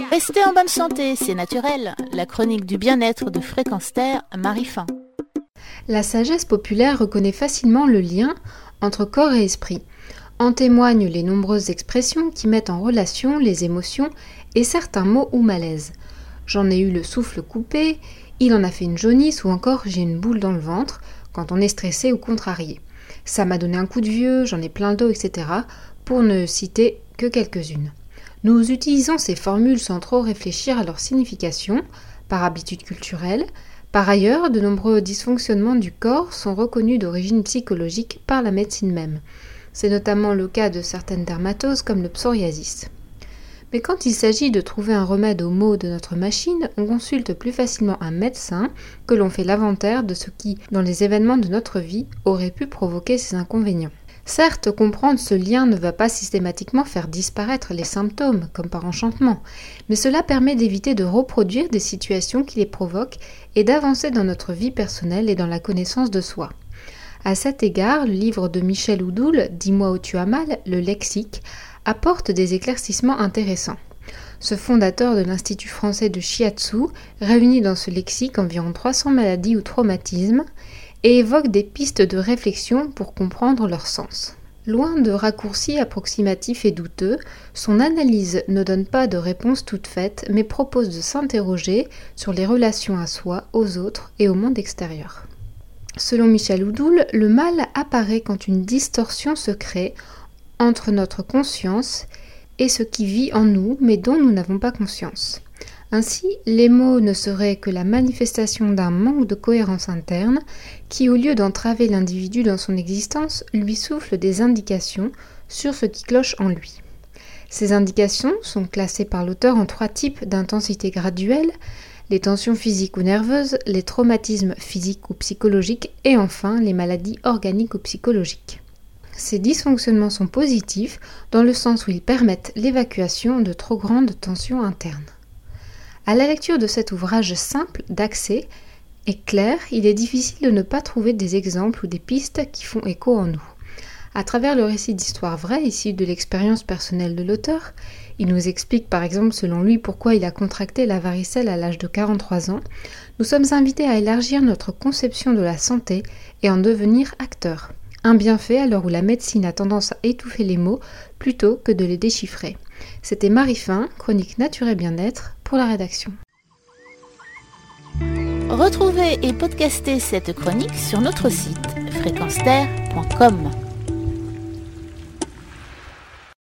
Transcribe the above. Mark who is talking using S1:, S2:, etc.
S1: Restez en bonne santé, c'est naturel. La chronique du bien-être de Fréquence Terre, Marie Fin.
S2: La sagesse populaire reconnaît facilement le lien entre corps et esprit. En témoignent les nombreuses expressions qui mettent en relation les émotions et certains mots ou malaises. J'en ai eu le souffle coupé, il en a fait une jaunisse ou encore j'ai une boule dans le ventre quand on est stressé ou contrarié. Ça m'a donné un coup de vieux, j'en ai plein le dos, etc. pour ne citer que quelques-unes. Nous utilisons ces formules sans trop réfléchir à leur signification, par habitude culturelle. Par ailleurs, de nombreux dysfonctionnements du corps sont reconnus d'origine psychologique par la médecine même. C'est notamment le cas de certaines dermatoses comme le psoriasis. Mais quand il s'agit de trouver un remède aux maux de notre machine, on consulte plus facilement un médecin que l'on fait l'inventaire de ce qui, dans les événements de notre vie, aurait pu provoquer ces inconvénients. Certes, comprendre ce lien ne va pas systématiquement faire disparaître les symptômes, comme par enchantement, mais cela permet d'éviter de reproduire des situations qui les provoquent et d'avancer dans notre vie personnelle et dans la connaissance de soi. À cet égard, le livre de Michel Oudoul, « Dis-moi où tu as mal », le lexique, apporte des éclaircissements intéressants. Ce fondateur de l'Institut français de Shiatsu réunit dans ce lexique environ 300 maladies ou traumatismes et évoque des pistes de réflexion pour comprendre leur sens. Loin de raccourcis approximatifs et douteux, son analyse ne donne pas de réponse toute faite, mais propose de s'interroger sur les relations à soi, aux autres et au monde extérieur. Selon Michel Oudoul, le mal apparaît quand une distorsion se crée entre notre conscience et ce qui vit en nous, mais dont nous n'avons pas conscience. Ainsi, les mots ne seraient que la manifestation d'un manque de cohérence interne qui, au lieu d'entraver l'individu dans son existence, lui souffle des indications sur ce qui cloche en lui. Ces indications sont classées par l'auteur en 3 types d'intensité graduelle: les tensions physiques ou nerveuses, les traumatismes physiques ou psychologiques et enfin les maladies organiques ou psychologiques. Ces dysfonctionnements sont positifs dans le sens où ils permettent l'évacuation de trop grandes tensions internes. À la lecture de cet ouvrage simple d'accès et clair, il est difficile de ne pas trouver des exemples ou des pistes qui font écho en nous. À travers le récit d'histoire vraie, issu de l'expérience personnelle de l'auteur, il nous explique par exemple selon lui pourquoi il a contracté la varicelle à l'âge de 43 ans, nous sommes invités à élargir notre conception de la santé et en devenir acteurs. Un bienfait à l'heure où la médecine a tendance à étouffer les mots plutôt que de les déchiffrer. C'était Marie Fin, chronique Nature et Bien-être, pour la rédaction.
S1: Retrouvez et podcastez cette chronique sur notre site fréquenceterre.com.